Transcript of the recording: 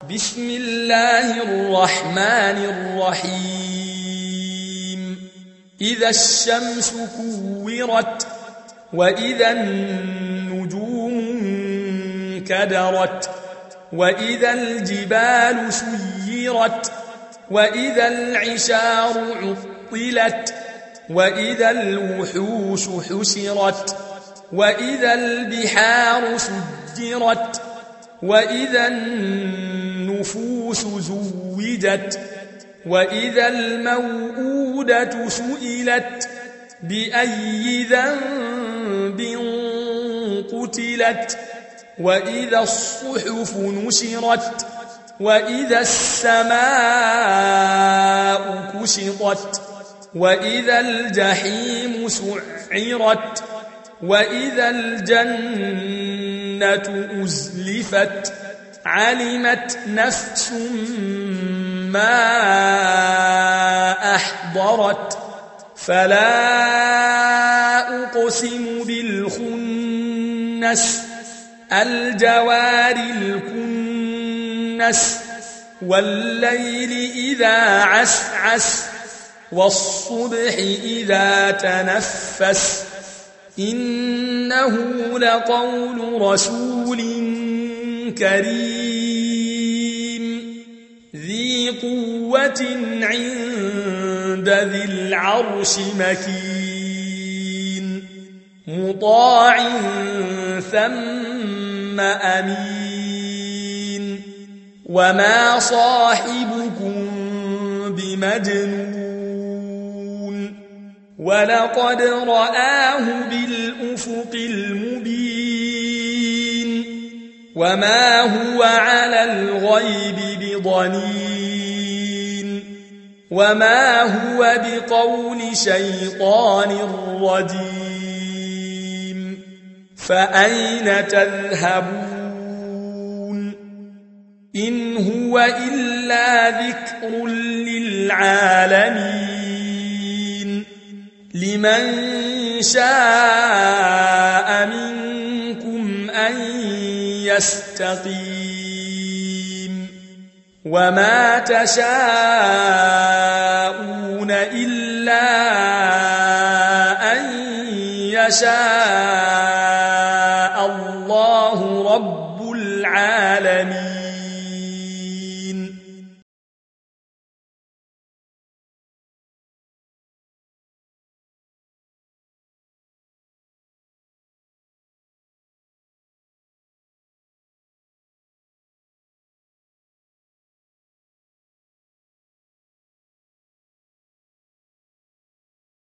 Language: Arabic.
بسم الله الرحمن الرحيم إذا الشمس كورت وإذا النجوم انكدرت وإذا الجبال سيرت وإذا العشار عطلت وإذا الوحوش حشرت وإذا البحار سجرت وإذا النفوس زوجت وإذا الموءودة سئلت بأي ذنب قتلت وإذا الصحف نشرت وإذا السماء كشطت وإذا الجحيم سعرت وإذا الجنة أزلفت علمت نفس ما أحضرت فلا أقسم بالخنس الجوار الكنس والليل إذا عسعس والصبح إذا تنفس إنه لقول رسول كريم ذي قوة عند ذي العرش مكين مطاع ثم أمين وما صاحبكم بمجنون ولقد رآه بالأفق المبين وما هو على الغيب بضنين وما هو بقول شيطان رجيم فأين تذهبون إن هو إلا ذكر للعالمين لمن شاء منكم أن يستقيم وما تشاءون إلا أن يشاء الله رب العالمين.